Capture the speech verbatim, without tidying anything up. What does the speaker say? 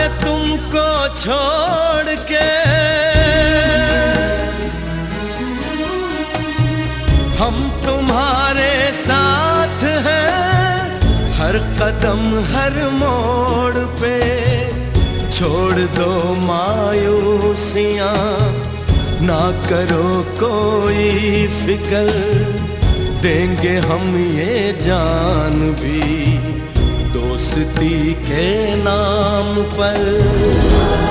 तुमको छोड़ के, हम तुम्हारे साथ हैं हर कदम हर मोड़ पे। छोड़ दो मायूसियां, ना करो कोई फिक्र, देंगे हम ये जान भी दोस्ती के नाम पर।